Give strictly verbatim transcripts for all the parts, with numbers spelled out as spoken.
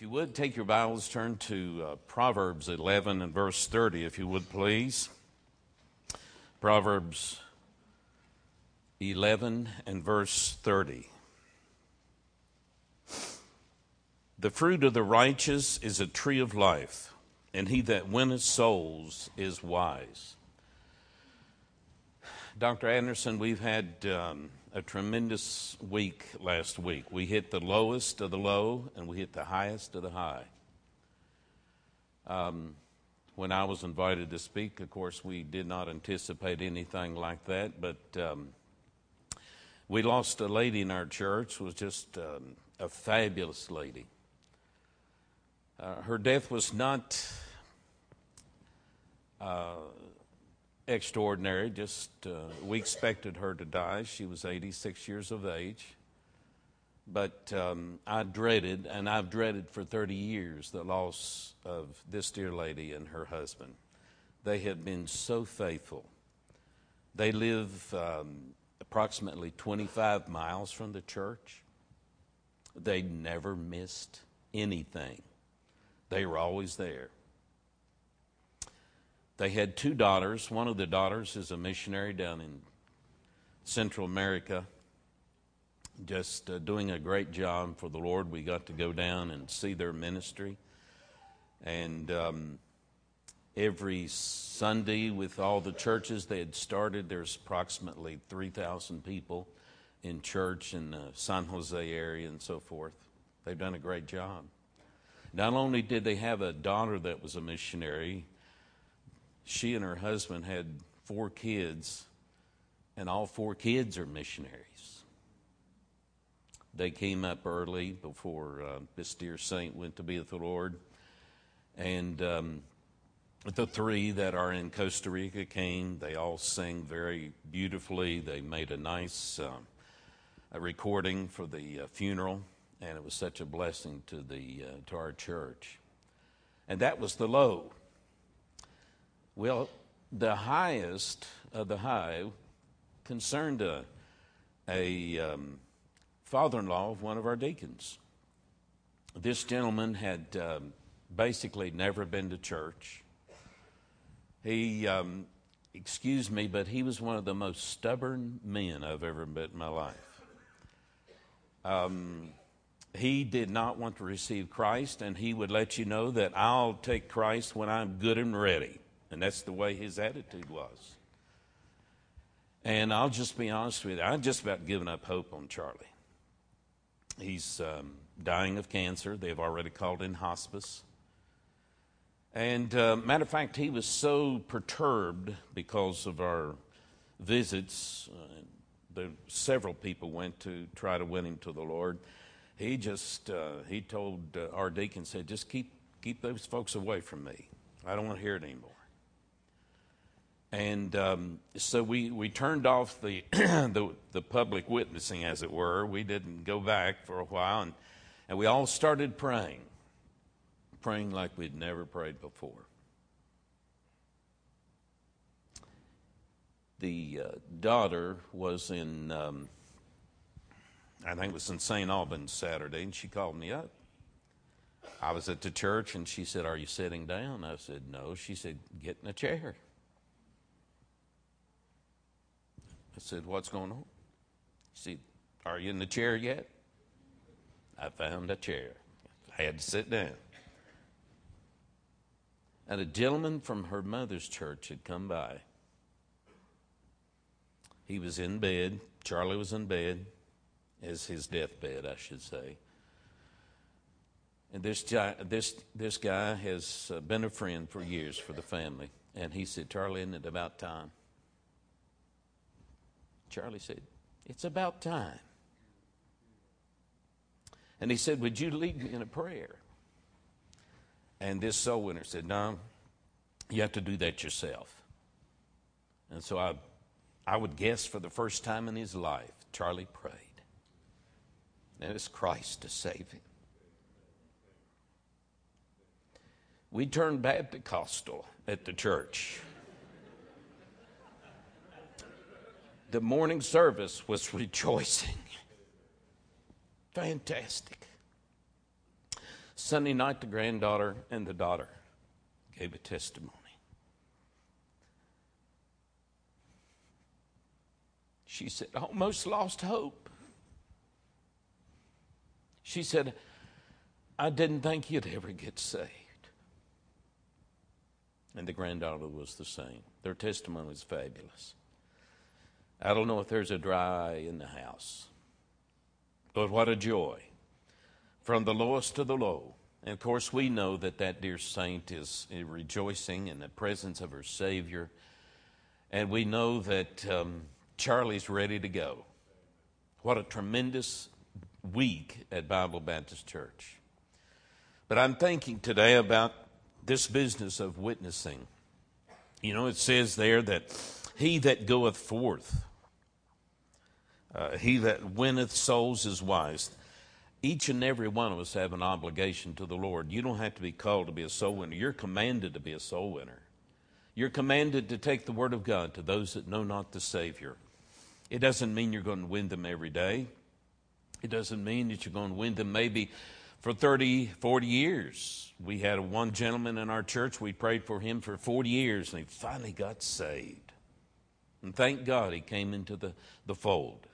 you would, take your Bibles, turn to uh, Proverbs eleven and verse thirty, if you would, please. Proverbs eleven and verse thirty. The fruit of the righteous is a tree of life, and he that winneth souls is wise. Doctor Anderson, we've had um, a tremendous week last week. We hit the lowest of the low, and we hit the highest of the high. Um, when I was invited to speak, of course, we did not anticipate anything like that, but um, we lost a lady in our church who was just um, a fabulous lady. Uh, her death was not uh, extraordinary. Just uh, we expected her to die. She was eighty-six years of age. But um, I dreaded, and I've dreaded for thirty years, the loss of this dear lady and her husband. They have been so faithful. They live um, approximately twenty-five miles from the church. They never missed anything. They were always there. They had two daughters. One of the daughters is a missionary down in Central America, just uh, doing a great job for the Lord. We got to go down and see their ministry. And um, every Sunday with all the churches they had started, there's approximately three thousand people in church in the San Jose area and so forth. They've done a great job. Not only did they have a daughter that was a missionary, she and her husband had four kids, and all four kids are missionaries. They came up early before uh, this dear saint went to be with the Lord. And um, the three that are in Costa Rica came. They all sang very beautifully. They made a nice uh, a recording for the uh, funeral. And it was such a blessing to the uh, to our church. And that was the low. Well, the highest of the high concerned a, a um, father-in-law of one of our deacons. This gentleman had um, basically never been to church. He, um, excuse me, but he was one of the most stubborn men I've ever met in my life. Um... He did not want to receive Christ, and he would let you know that I'll take Christ when I'm good and ready. And that's the way his attitude was. And I'll just be honest with you, I've just about given up hope on Charlie. He's um, dying of cancer. They've already called in hospice. And uh, matter of fact, he was so perturbed because of our visits. Uh, there, several people went to try to win him to the Lord. He just, uh, he told uh, our deacon, said, just keep keep those folks away from me. I don't want to hear it anymore. And um, so we, we turned off the, the the public witnessing, as it were. We didn't go back for a while, and, and we all started praying, praying like we'd never prayed before. The uh, daughter was in... Um, I think it was in Saint Albans Saturday, and she called me up. I was at the church, and she said, are you sitting down? I said, no. She said, get in a chair. I said, what's going on? She said, are you in the chair yet? I found a chair. I had to sit down. And a gentleman from her mother's church had come by. He was in bed. Charlie was in bed. As his deathbed, I should say. And this guy, this this guy has been a friend for years for the family. And he said, Charlie, isn't it about time? Charlie said, it's about time. And he said, would you lead me in a prayer? And this soul winner said, no, you have to do that yourself. And so I, I would guess for the first time in his life, Charlie prayed. And it's Christ to save him. We turned Baptist-costal at the church. The morning service was rejoicing. Fantastic. Sunday night, the granddaughter and the daughter gave a testimony. She said, I almost lost hope. She said, I didn't think you'd ever get saved. And the granddaughter was the same. Their testimony was fabulous. I don't know if there's a dry eye in the house, but what a joy. From the lowest to the low. And of course, we know that that dear saint is rejoicing in the presence of her Savior. And we know that um, Charlie's ready to go. What a tremendous week at Bible Baptist Church. But I'm thinking today about this business of witnessing. You know, it says there that he that goeth forth, uh, he that winneth souls is wise. Each and every one of us have an obligation to the Lord. You don't have to be called to be a soul winner. You're commanded to be a soul winner. You're commanded to take the word of God to those that know not the Savior. It doesn't mean you're going to win them every day. It doesn't mean that you're going to win them maybe for thirty, forty years. We had one gentleman in our church, we prayed for him for forty years, and he finally got saved. And thank God he came into the, the fold.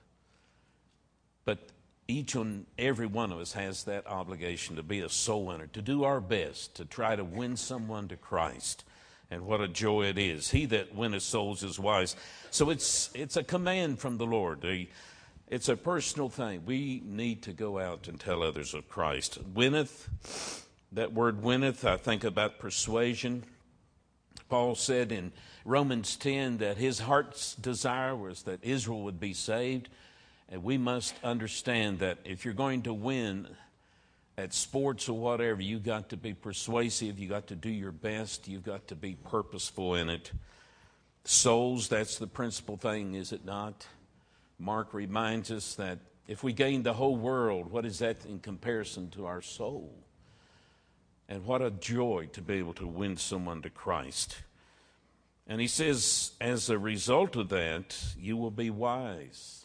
But each and every one of us has that obligation to be a soul winner, to do our best to try to win someone to Christ. And what a joy it is. He that winneth souls is wise. So it's it's a command from the Lord. It's a personal thing. We need to go out and tell others of Christ. Winneth, that word winneth, I think about persuasion. Paul said in Romans ten that his heart's desire was that Israel would be saved. And we must understand that if you're going to win at sports or whatever, you've got to be persuasive. You've got to do your best. You've got to be purposeful in it. Souls, that's the principal thing, is it not? Mark reminds us that if we gain the whole world, what is that in comparison to our soul? And what a joy to be able to win someone to Christ. And he says, as a result of that, you will be wise.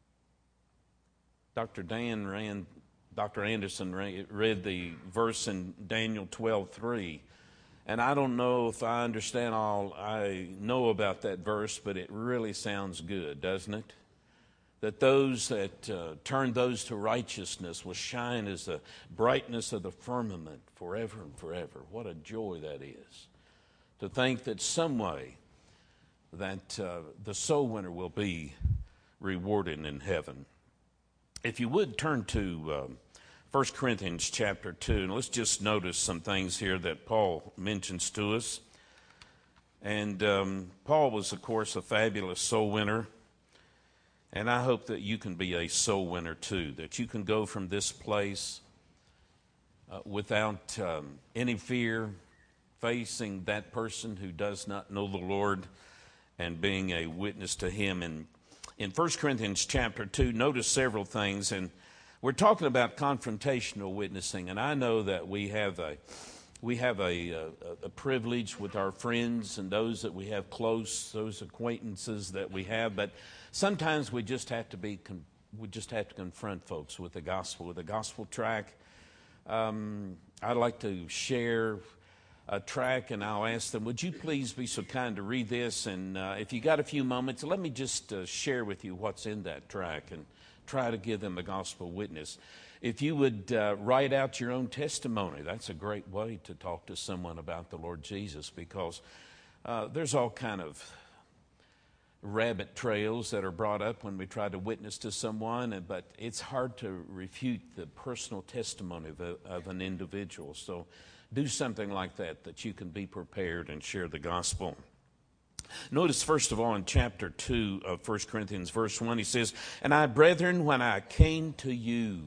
Doctor Dan ran, Doctor Anderson read the verse in Daniel twelve three. And I don't know if I understand all I know about that verse, but it really sounds good, doesn't it? That those that uh, turn those to righteousness will shine as the brightness of the firmament forever and forever. What a joy that is. To think that some way that uh, the soul winner will be rewarded in heaven. If you would turn to uh, First Corinthians chapter two, and let's just notice some things here that Paul mentions to us. And um, Paul was, of course, a fabulous soul winner. And I hope that you can be a soul winner too, that you can go from this place uh, without um, any fear, facing that person who does not know the Lord and being a witness to him. And in First Corinthians chapter two, notice several things. And we're talking about confrontational witnessing. And I know that we have a we have a, a, a privilege with our friends and those that we have close, those acquaintances that we have. But sometimes we just have to be, we just have to confront folks with the gospel, with a gospel tract. Um, I'd like to share a tract, and I'll ask them, would you please be so kind to read this? And uh, if you got a few moments, let me just uh, share with you what's in that tract and try to give them a gospel witness. If you would uh, write out your own testimony, that's a great way to talk to someone about the Lord Jesus, because uh, there's all kind of rabbit trails that are brought up when we try to witness to someone, but it's hard to refute the personal testimony of, a, of an individual. So do something like that, that you can be prepared and share the gospel. Notice, first of all, in chapter two of First Corinthians, verse one, he says, "And I, brethren, when I came to you,"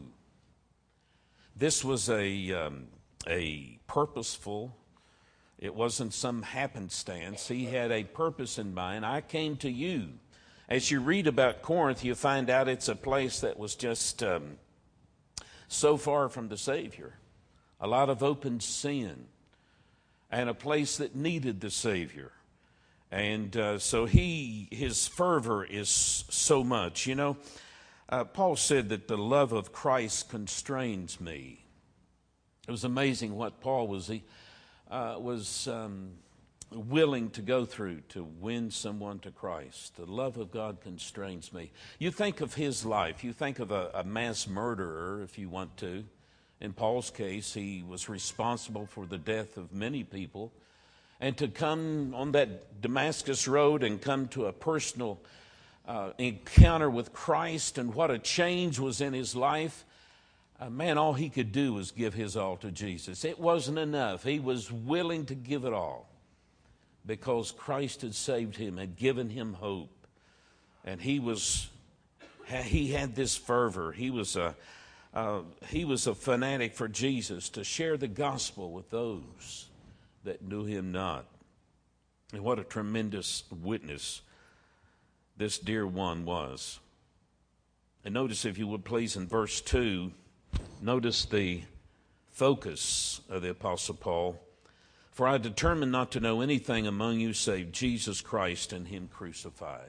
this was a, um, a purposeful, it wasn't some happenstance. He had a purpose in mind. I came to you. As you read about Corinth, you find out it's a place that was just um, so far from the Savior. A lot of open sin. And a place that needed the Savior. And uh, so he, his fervor is so much. You know, uh, Paul said that the love of Christ constrains me. It was amazing what Paul was, he, uh, was um, willing to go through to win someone to Christ. The love of God constrains me. You think of his life. You think of a, a mass murderer, if you want to. In Paul's case, he was responsible for the death of many people. And to come on that Damascus road and come to a personal uh, encounter with Christ and what a change was in his life, uh, man, all he could do was give his all to Jesus. It wasn't enough. He was willing to give it all because Christ had saved him, had given him hope. And he was, he had this fervor. He was a, uh, he was a fanatic for Jesus, to share the gospel with those that knew him not. And what a tremendous witness this dear one was. And notice, if you would please, in verse two, notice the focus of the Apostle Paul. For I determined not to know anything among you save Jesus Christ and him crucified.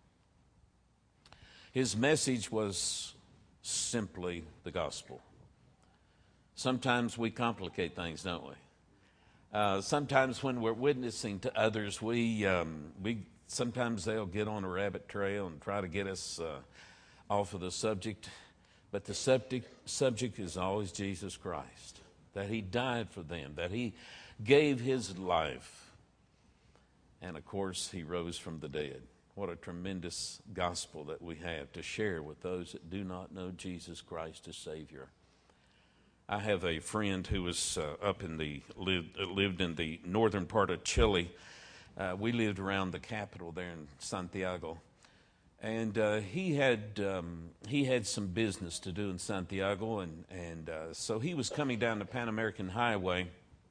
His message was simply the gospel. Sometimes we complicate things, don't we? Uh, sometimes when we're witnessing to others, we um, we sometimes they'll get on a rabbit trail and try to get us uh, off of the subject. But the subject subject is always Jesus Christ, that he died for them, that he gave his life, and of course he rose from the dead. What a tremendous gospel that we have to share with those that do not know Jesus Christ as Savior. I have a friend who was uh, up in the lived, lived in the northern part of Chile. Uh, we lived around the capital there in Santiago, and uh, he had um, he had some business to do in Santiago, and and uh, so he was coming down the Pan American Highway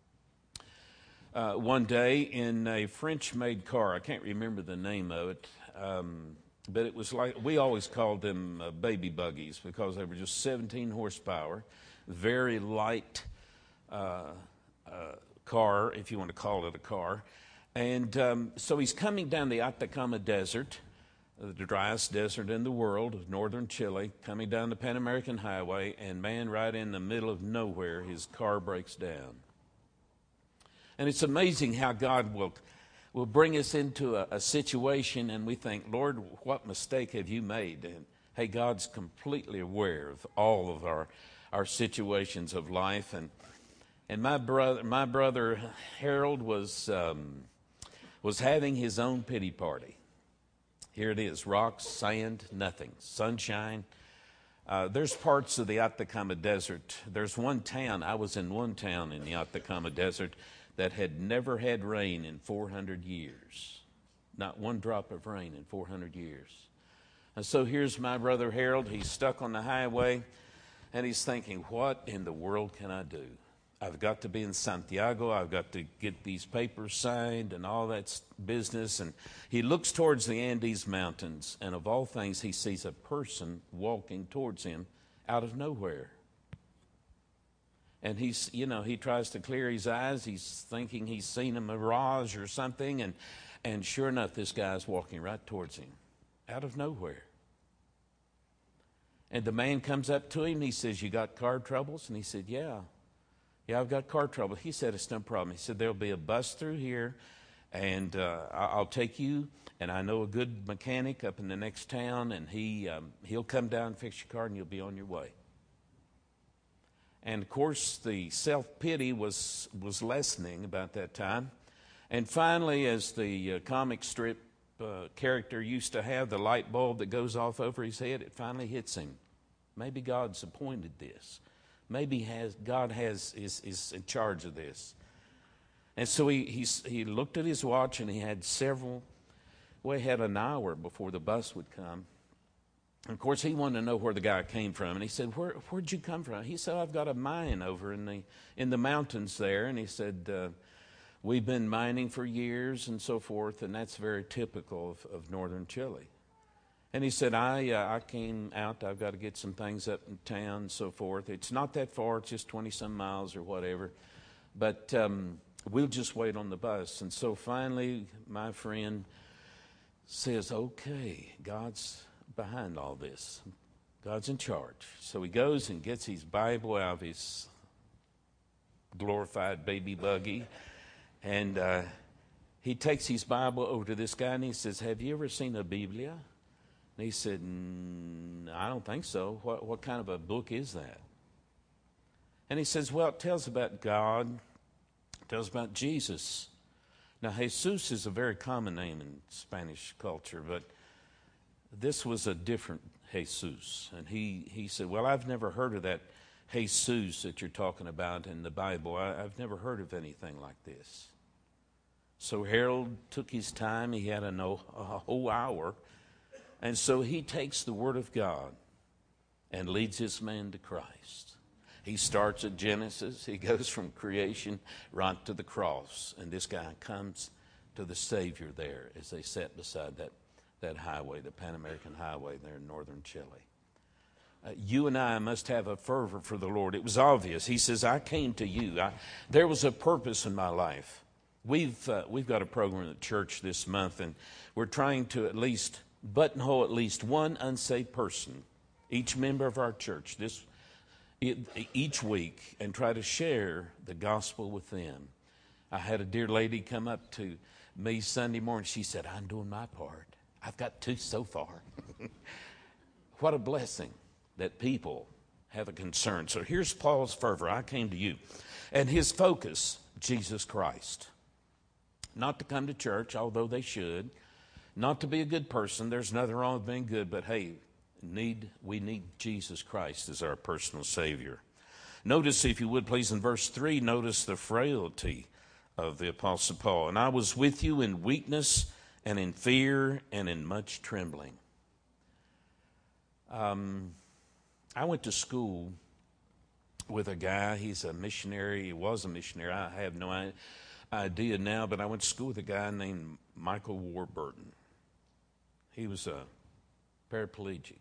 uh, one day in a French-made car. I can't remember the name of it. Um, but it was like, we always called them uh, baby buggies because they were just seventeen horsepower. Very light uh, uh, car, if you want to call it a car. And um, so he's coming down the Atacama Desert, the driest desert in the world of northern Chile, coming down the Pan American Highway, and man, right in the middle of nowhere, his car breaks down. And it's amazing how God will, will bring us into a, a situation, and we think, Lord, what mistake have you made? And hey, God's completely aware of all of our our situations of life. And and my brother my brother Harold was um, was having his own pity party. Here it is: rocks, sand, nothing, sunshine. Uh, there's parts of the Atacama Desert. There's one town, I was in one town in the Atacama Desert that had never had rain in four hundred years. Not one drop of rain in four hundred years. And so here's my brother Harold. He's stuck on the highway. And he's thinking, what in the world can I do? I've got to be in Santiago. I've got to get these papers signed and all that business. And he looks towards the Andes Mountains, and of all things, he sees a person walking towards him out of nowhere. And he's, you know, he tries to clear his eyes. He's thinking he's seen a mirage or something. And, and sure enough, this guy's walking right towards him out of nowhere. And the man comes up to him and he says, you got car troubles? And he said, yeah. Yeah, I've got car trouble. He said, it's no problem. He said, there'll be a bus through here, and uh, I'll take you, and I know a good mechanic up in the next town, and he, um, he'll come down and fix your car, and you'll be on your way. And, of course, the self-pity was, was lessening about that time. And finally, as the uh, comic strip Uh, character used to have, the light bulb that goes off over his head, it finally hits him. Maybe God's appointed this. Maybe has God has is, is in charge of this. And so he he's, he looked at his watch, and he had several, well, he had an hour before the bus would come. And of course, he wanted to know where the guy came from. And he said, Where, where'd you come from? He said, I've got a mine over in the in the mountains there. And he said, uh, we've been mining for years and so forth, and that's very typical of, of northern Chile. And he said, I uh, I came out, I've got to get some things up in town and so forth. It's not that far, it's just twenty-some miles or whatever. But um, we'll just wait on the bus. And so finally, my friend says, okay, God's behind all this. God's in charge. So he goes and gets his Bible out of his glorified baby buggy. And uh, he takes his Bible over to this guy and he says, have you ever seen a Biblia? And he said, mm, I don't think so. What, what kind of a book is that? And he says, well, it tells about God, it tells about Jesus. Now, Jesus is a very common name in Spanish culture, but this was a different Jesus. And he, he said, well, I've never heard of that Jesus that you're talking about in the Bible. I, I've never heard of anything like this. So Harold took his time. He had a, no, a whole hour. And so he takes the Word of God and leads this man to Christ. He starts at Genesis. He goes from creation right to the cross. And this guy comes to the Savior there as they sat beside that, that highway, the Pan American Highway there in northern Chile. Uh, you and I must have a fervor for the Lord. It was obvious. He says, I came to you. I, there was a purpose in my life. We've, uh, we've got a program at church this month, and we're trying to at least buttonhole at least one unsaved person, each member of our church, this each week, and try to share the gospel with them. I had a dear lady come up to me Sunday morning. She said, I'm doing my part. I've got two so far. What a blessing that people have a concern. So here's Paul's fervor. I came to you. And his focus, Jesus Christ. Not to come to church, although they should. Not to be a good person. There's nothing wrong with being good, but hey, need we need Jesus Christ as our personal Savior. Notice, if you would please, in verse three, notice the frailty of the Apostle Paul. And I was with you in weakness and in fear and in much trembling. Um, I went to school with a guy. He's a missionary. He was a missionary. I have no idea now, but I went to school with a guy named Michael Warburton. He was a paraplegic.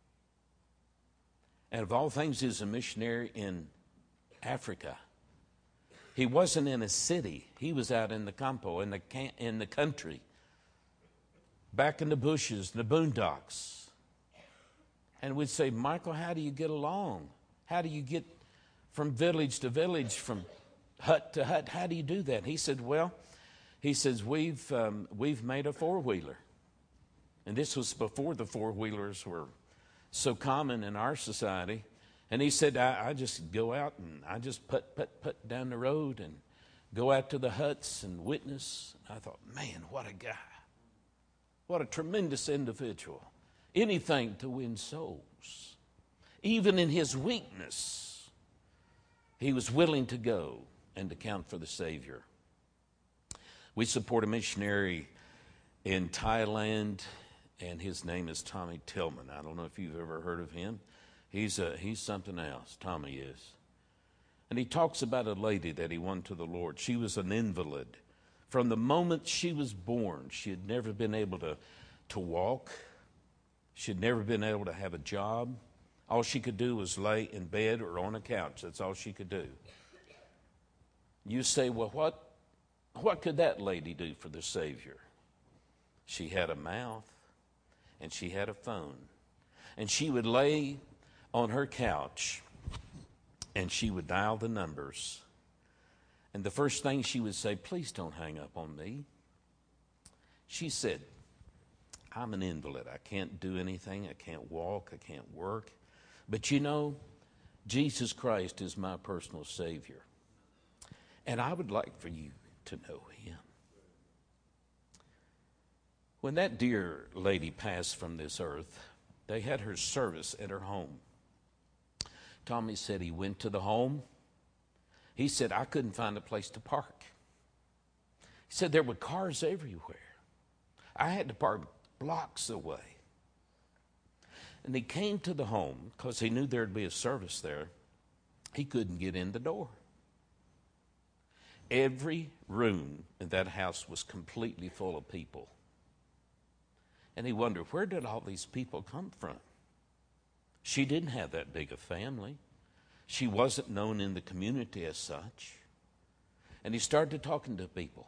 And of all things, he was a missionary in Africa. He wasn't in a city. He was out in the campo, in the can- in the country, back in the bushes, the boondocks. And we'd say, Michael, how do you get along? How do you get from village to village, from hut to hut? How do you do that? He said, well, he says, we've um, we've made a four-wheeler. And this was before the four-wheelers were so common in our society. And he said, I, I just go out and I just put, put, put down the road and go out to the huts and witness. I thought, man, what a guy. What a tremendous individual. Anything to win souls. Even in his weakness, he was willing to go and to count for the Savior. We support a missionary in Thailand, and his name is Tommy Tillman. I don't know if you've ever heard of him. He's a, he's something else, Tommy is. And he talks about a lady that he won to the Lord. She was an invalid. From the moment she was born, she had never been able to, to walk. She had never been able to have a job. All she could do was lay in bed or on a couch. That's all she could do. You say, well, what, what could that lady do for the Savior? She had a mouth, and she had a phone. And she would lay on her couch, and she would dial the numbers. And the first thing she would say, please don't hang up on me. She said, I'm an invalid. I can't do anything. I can't walk. I can't work. But you know, Jesus Christ is my personal Savior. And I would like for you to know Him. When that dear lady passed from this earth, they had her service at her home. Tommy said he went to the home. He said, I couldn't find a place to park. He said there were cars everywhere. I had to park blocks away. And he came to the home because he knew there'd be a service there. He couldn't get in the door. Every room in that house was completely full of people. And he wondered, where did all these people come from? She didn't have that big a family. She wasn't known in the community as such. And he started talking to people.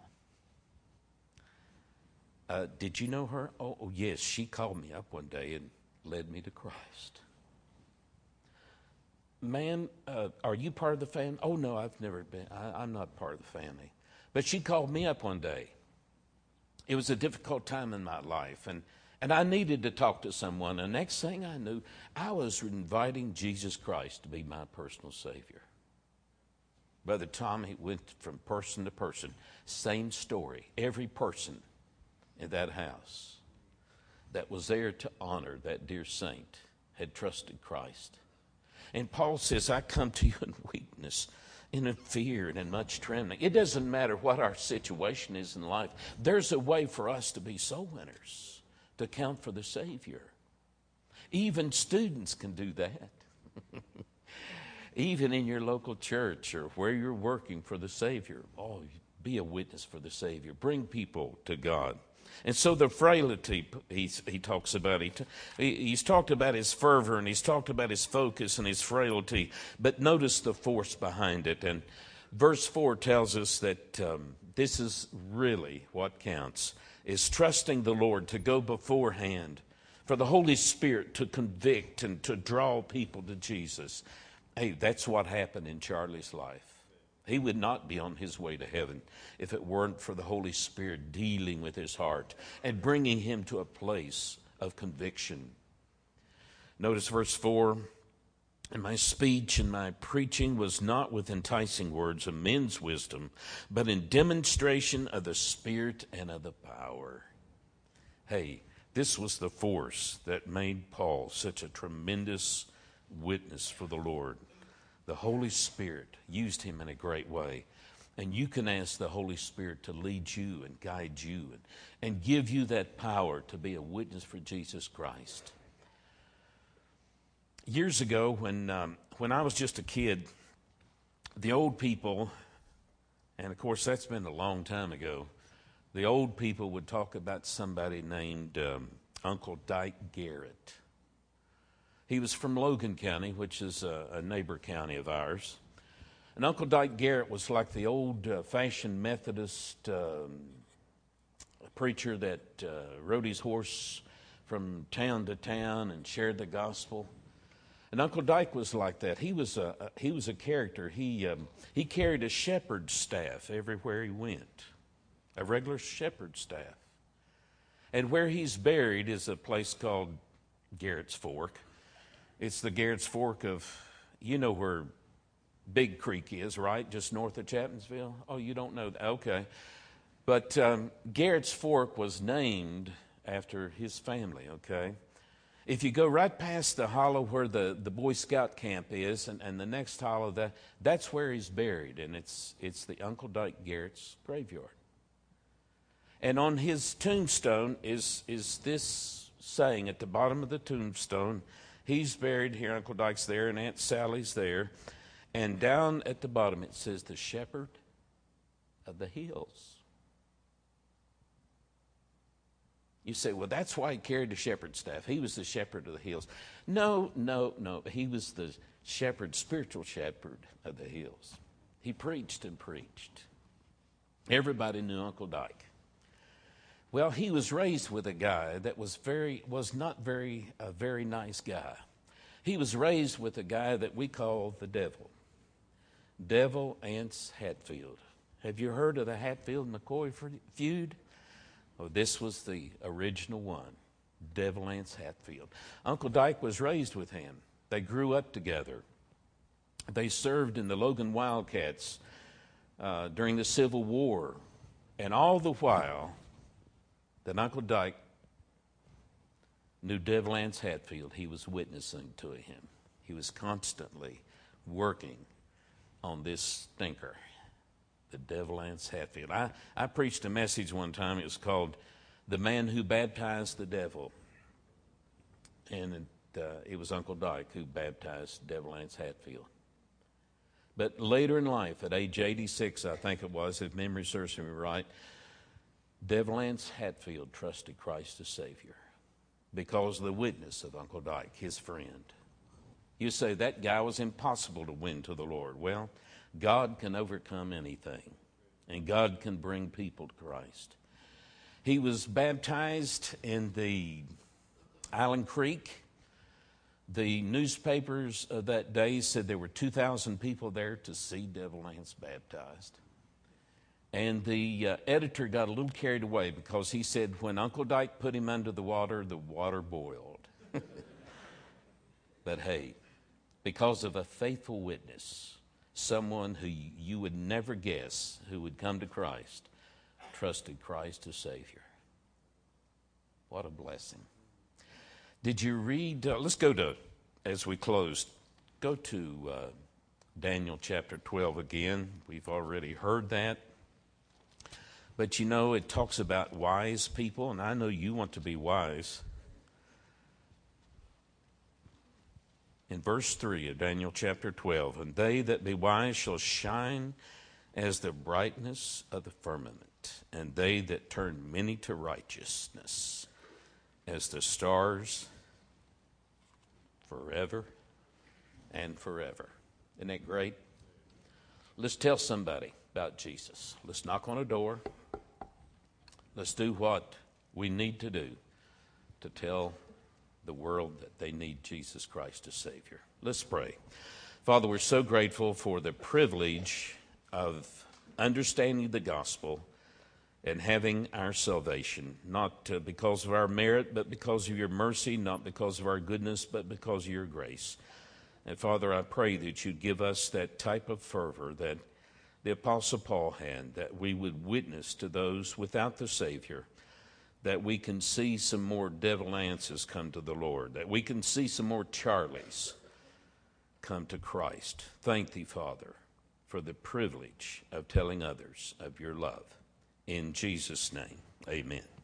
Uh, did you know her? Oh, oh, yes, she called me up one day and led me to Christ. ma'am, uh, are you part of the family? Oh, no, I've never been. I, I'm not part of the family. But she called me up one day. It was a difficult time in my life, and, and I needed to talk to someone. The next thing I knew, I was inviting Jesus Christ to be my personal Savior. Brother Tommy went from person to person. Same story. Every person in that house that was there to honor that dear saint had trusted Christ. And Paul says, I come to you in weakness, in fear, and in much trembling. It doesn't matter what our situation is in life. There's a way for us to be soul winners, to count for the Savior. Even students can do that. Even in your local church or where you're working for the Savior. Oh, be a witness for the Savior. Bring people to God. And so the frailty he's, he talks about, he, he's talked about his fervor and he's talked about his focus and his frailty. But notice the force behind it. And verse four tells us that um, this is really what counts, is trusting the Lord to go beforehand, for the Holy Spirit to convict and to draw people to Jesus. Hey, that's what happened in Charlie's life. He would not be on his way to heaven if it weren't for the Holy Spirit dealing with his heart and bringing him to a place of conviction. Notice verse four, and my speech and my preaching was not with enticing words of men's wisdom, but in demonstration of the Spirit and of the power. Hey, this was the force that made Paul such a tremendous witness for the Lord. The Holy Spirit used him in a great way. And you can ask the Holy Spirit to lead you and guide you and, and give you that power to be a witness for Jesus Christ. Years ago, when, um, when I was just a kid, the old people, and of course that's been a long time ago, the old people would talk about somebody named um, Uncle Dyke Garrett. He was from Logan County, which is a, a neighbor county of ours. And Uncle Dyke Garrett was like the old-fashioned uh, Methodist uh, preacher that uh, rode his horse from town to town and shared the gospel. And Uncle Dyke was like that. He was a, a he was a character. He um, he carried a shepherd's staff everywhere he went, a regular shepherd's staff. And where he's buried is a place called Garrett's Fork. It's the Garrett's Fork of, you know where Big Creek is, right? Just north of Chapmansville? Oh, you don't know that? Okay. But um, Garrett's Fork was named after his family, okay? If you go right past the hollow where the, the Boy Scout camp is, and, and the next hollow, that, that's where he's buried, and it's, it's the Uncle Dyke Garrett's graveyard. And on his tombstone is, is this saying at the bottom of the tombstone. He's buried here, Uncle Dyke's there, and Aunt Sally's there. And down at the bottom it says, the shepherd of the hills. You say, well, that's why he carried the shepherd's staff. He was the shepherd of the hills. No, no, no. He was the shepherd, spiritual shepherd of the hills. He preached and preached. Everybody knew Uncle Dyke. Well, he was raised with a guy that was very was not very a very nice guy. He was raised with a guy that we call the devil. Devil Anse Hatfield. Have you heard of the Hatfield-McCoy feud? Oh, this was the original one. Devil Anse Hatfield. Uncle Dyke was raised with him. They grew up together. They served in the Logan Wildcats uh, during the Civil War. And all the while that Uncle Dyke knew Devil Anse Hatfield, he was witnessing to him. He was constantly working on this stinker, the Devil Anse Hatfield. I, I preached a message one time. It was called The Man Who Baptized the Devil. And it, uh, it was Uncle Dyke who baptized Devil Anse Hatfield. But later in life, at age eighty-six, I think it was, if memory serves me right, Devil Anse Hatfield trusted Christ as Savior because of the witness of Uncle Dyke, his friend. You say, that guy was impossible to win to the Lord. Well, God can overcome anything, and God can bring people to Christ. He was baptized in the Island Creek The newspapers of that day said there were two thousand people there to see Devil Lance baptized. And the uh, editor got a little carried away because he said when Uncle Dyke put him under the water, the water boiled. But hey, because of a faithful witness, someone who you would never guess who would come to Christ, trusted Christ as Savior. What a blessing. Did you read, uh, let's go to, as we close, go to uh, Daniel chapter twelve again. We've already heard that. But you know, it talks about wise people, and I know you want to be wise. In verse three of Daniel chapter twelve, and they that be wise shall shine as the brightness of the firmament, and they that turn many to righteousness as the stars forever and forever. Isn't that great? Let's tell somebody about Jesus. Let's knock on a door. Let's do what we need to do to tell the world that they need Jesus Christ as Savior. Let's pray. Father, we're so grateful for the privilege of understanding the gospel and having our salvation, not uh, because of our merit, but because of your mercy, not because of our goodness, but because of your grace. And Father, I pray that you give us that type of fervor that the Apostle Paul had, that we would witness to those without the Savior, that we can see some more Devil Lances come to the Lord, that we can see some more Charlies come to Christ. Thank thee, Father, for the privilege of telling others of your love. In Jesus' name, amen.